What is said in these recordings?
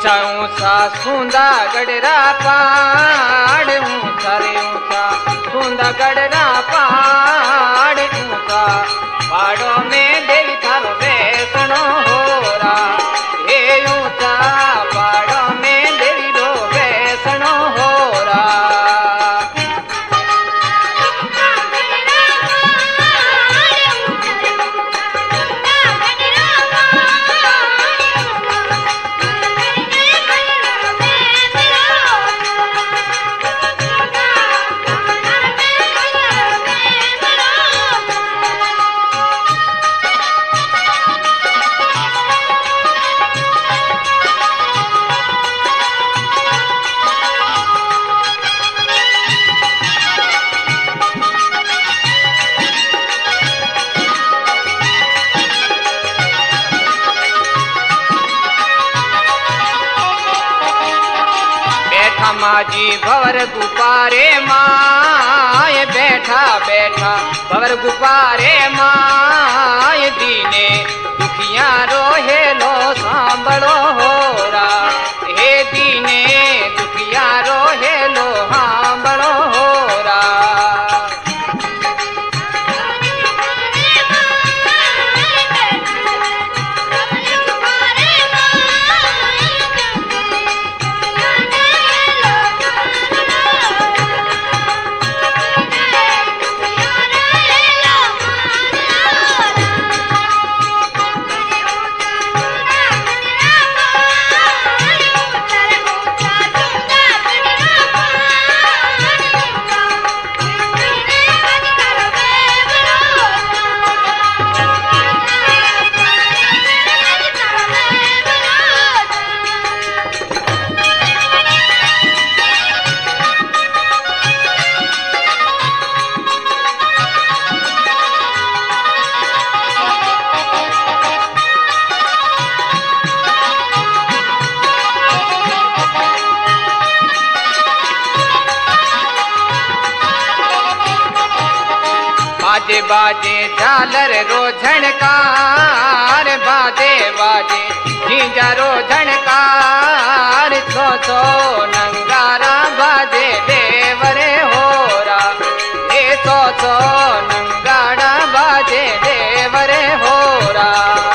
ऊंचा ऊंचा सूंदा गडरा पहाड़, ऊंचा रे ऊंचा सूंदा गडरा पहाड़, ऊंचा पहाड़ों में देवी थारो वैष्णो होरा। हे ऊंचा पहाड़ों में देवी रो वैष्णो होरा। माजी भवर गुपारे माय, बैठा बैठा भवर गुपारे माय, दीने दुखिया रोहे लो सांभळो होरा। हे दीने दुखिया रोहे लो सांभळो होरा। बाजे बाजे झालर रो झणकार, बाजे बाजे झींझा रो झणकार, छो छो नंगारा बाजे देवरे होरा। हे छो छो नंगारा बाजे देवरे होरा।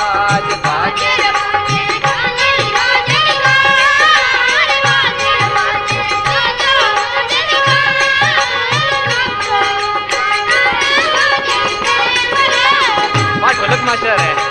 ढोलक मास्टर है।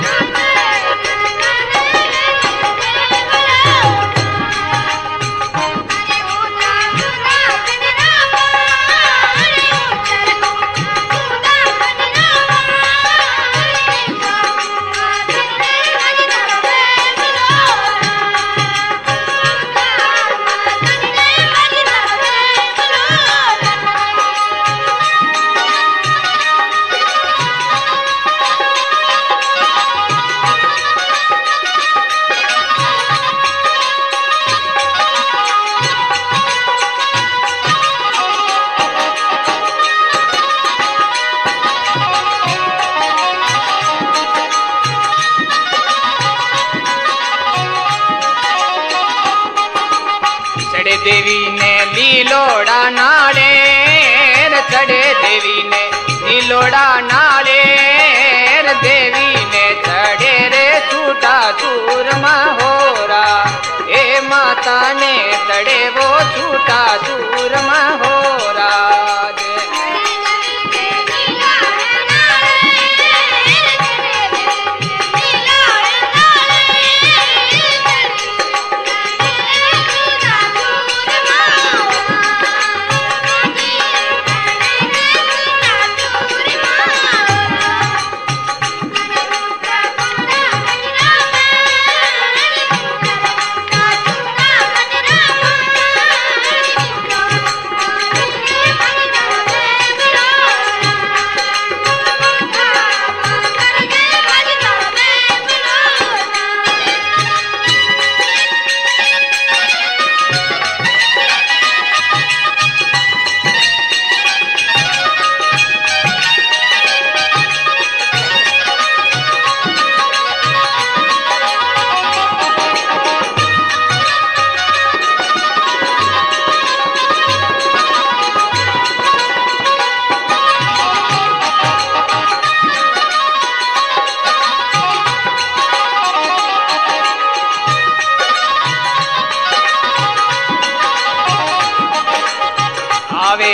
देवी ने लीलोड़ा नाड़ेर, चढ़े देवी ने लीलोड़ा नाड़ेर, देवी ने चढ़े रे छूटा चूरमा होरा। ए माता ने चढ़े वो छूटा चूरमा होरा।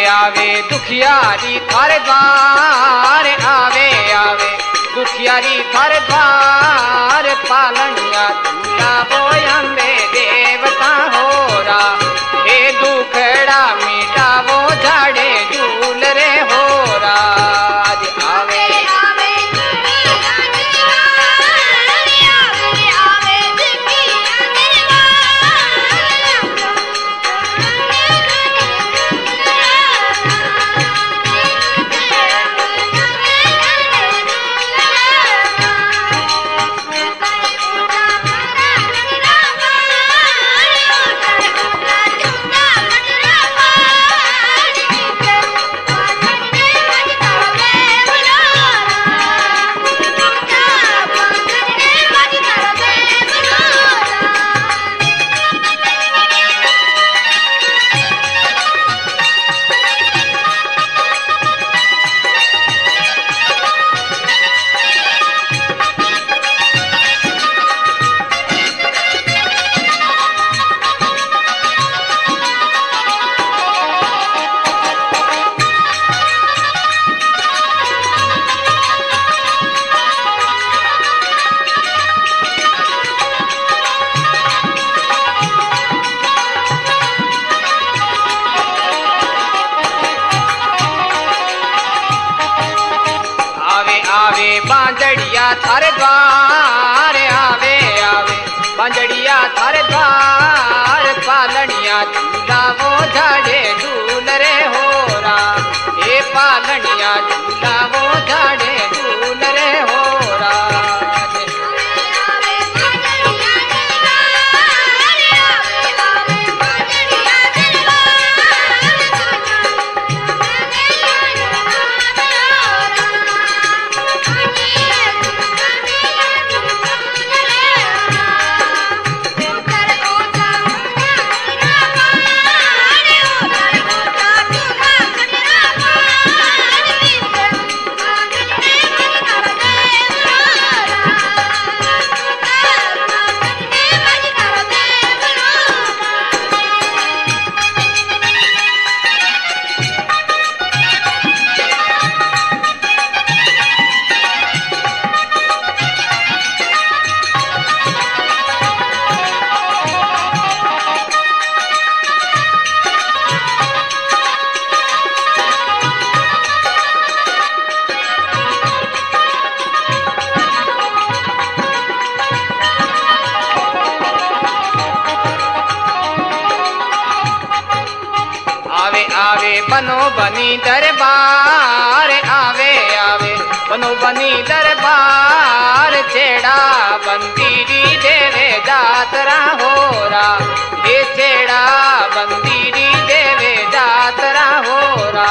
आवे दुखियारी थारे द्वार आवे आवे दुखियारी थारे द्वार पालनिया झूला वो अम्बे देवता होरा हे दुखड़ा मीठा वो झाड़े झूल रे होरा आवे बांजड़िया थारे द्वार आवे आवे बांजड़िया थारे द्वार पालनिया झूला वो झाड़े झूल रे होरा हे पालनिया झूला वो झाड़े झूल रे होरा आवे बनो बनी दरबार आवे आवे बनो बनी दरबार छेड़ा बंदीरी देवे जातरा होरा ये छेड़ा बंदीरी देवे जातरा होरा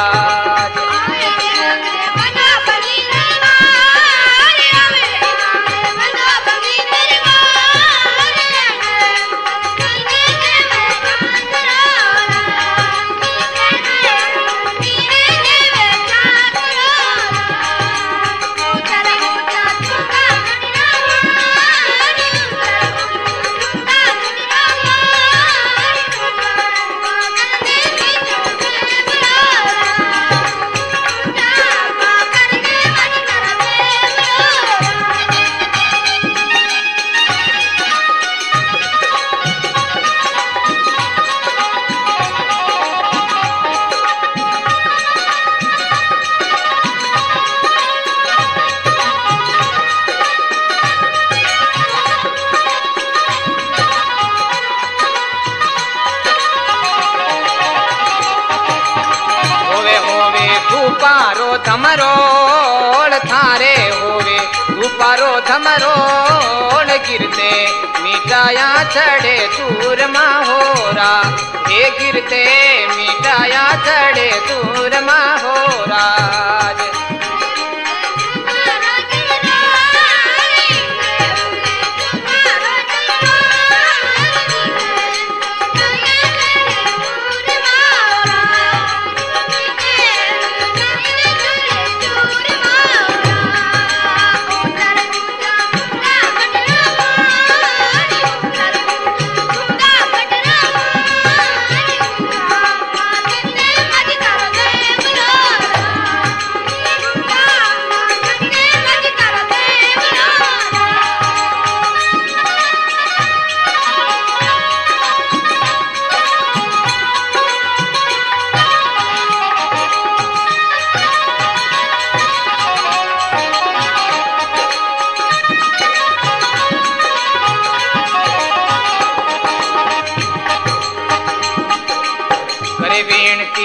पारो धमरोड़ थारे होवे पारो धमरोड़ गिरते मिटाया चढ़े दूर माहोरा ये गिरते मिटाया चढ़े दूर माहोरा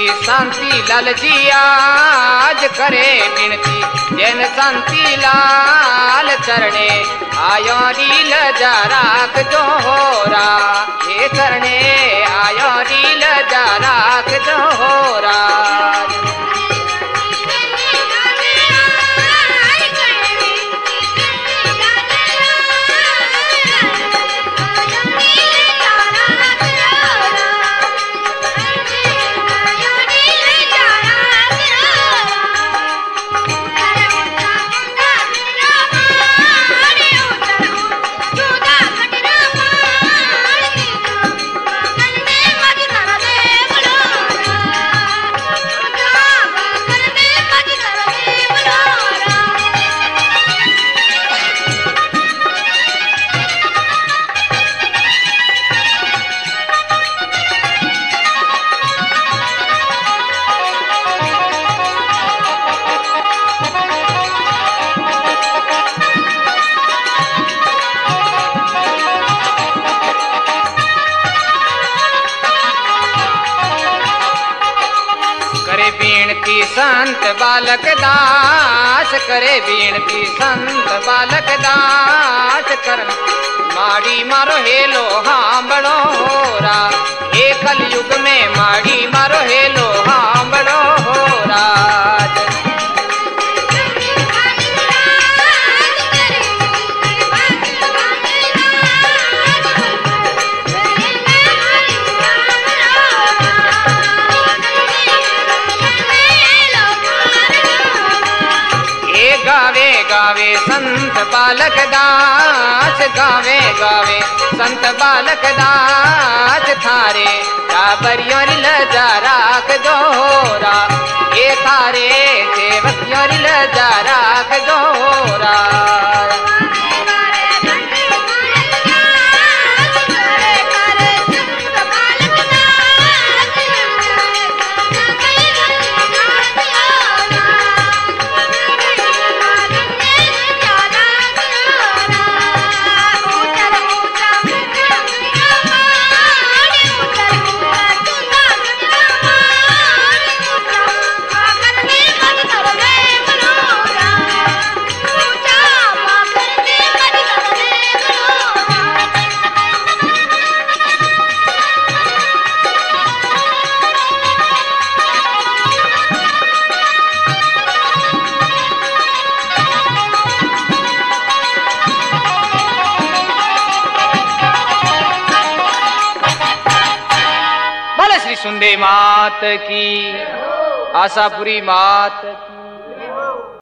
शांति लाल जी आज करे बिनती जैन शांति लाल चरणे आयो रील जा राख जो होरा हे चरणे आयो रील जा राख जो होरा संत बालक दास करे बीनती संत बालक दास कर माड़ी मारो हेलो हाँ बड़ो होरा हे कलयुग में माड़ी मारो हेलो हाँ बड़ो होरा गावे गावे संत बालक दास गावे गावे संत बालक दास थारे टाबरियों लजा राख दोरा ये थारे सेवकियों लजा राख दोरा सुंदे मात की आशापुरी मात